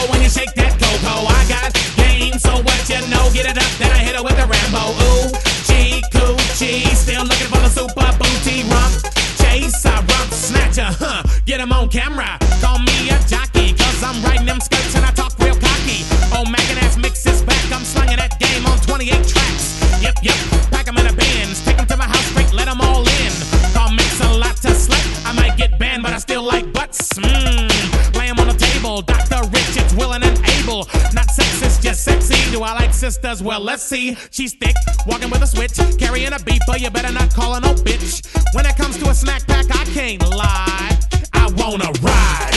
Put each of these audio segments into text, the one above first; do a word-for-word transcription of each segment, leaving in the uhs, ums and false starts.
when you shake that cocoa. I got game, so what you know? Get it up, then I hit her with the Rambo. Ooh, gee, coochie, still looking for the super booty rump chaser, rump snatcher, huh? Get him on camera. Call me a jockey, cause I'm riding them skirts and I talk real cocky. Oh, Magan ass mixes back, I'm slinging that game on twenty-eight tracks. Yep, yep, pack them in a bins, take them to my house straight, let them all in. Call mix a lot to slut, I might get banned, but I still like butts. Mmm, lay them on the table, Doctor Richards willing and able. Not sexist, just sexy. Do I like sisters? Well, let's see. She's thick, walking with a switch, carrying a beeper, you better not call her no bitch. When it comes to a snack pack, I can't lie, I wanna ride.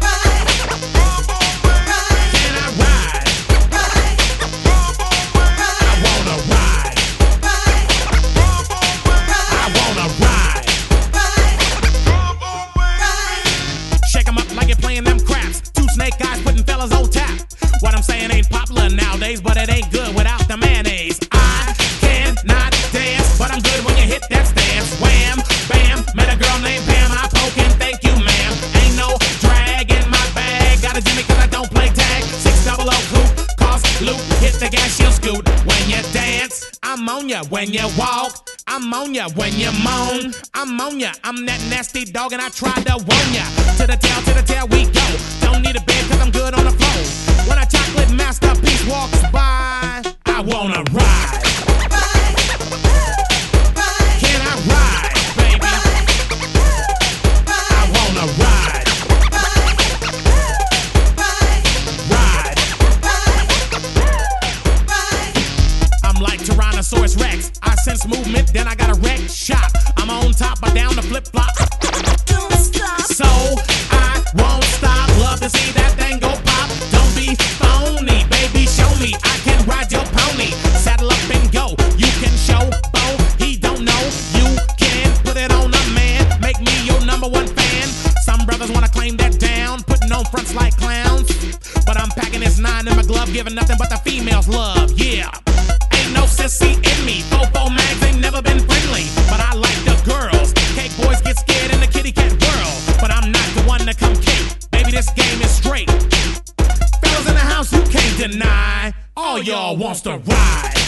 Can I ride? I wanna ride. I wanna ride. Shake 'em up like you're playing them craps. Two snake eyes putting fellas on tap. What I'm saying ain't popular nowadays, but it ain't good without the mayonnaise. I cannot dance, but I'm good when you hit that stance. Wham, bam, met a girl named Pam. I poke and thank you, ma'am. Ain't no drag in my bag. Got a Jimmy cause I don't play tag. Six double O coupe, cost loop. Hit the gas, she'll scoot. When you dance, I'm on ya. When you walk, I'm on ya. When you moan, I'm on ya. I'm that nasty dog and I tried to warn ya. To the tail, to the tail we go. Don't need a bed cause I'm good on the floor. When a chocolate masterpiece walks by, I wanna ride. Can I ride, baby? I wanna ride. Ride. I'm like Tyrannosaurus Rex. I sense movement, then I got a wreck shop. I'm on top, but down the flip-flop. Don't stop. So I won't stop. Love to see that thing go pop. Don't be phony, baby. Show me I can ride your pony. Saddle up and go. You can show Bo. He don't know. You can put it on a man. Make me your number one fan. Some brothers wanna claim that down, putting on fronts like clowns. But I'm packing this nine in my glove, giving nothing but the females love. Yeah. Ain't no sissy in me. Fofo mags ain't never been friendly, but I like the girls. Cake boys get scared in the kitty cat world, but I'm not the one to come cake. Baby, this game is straight. Fellas in the house, you can't deny. All y'all wants to ride.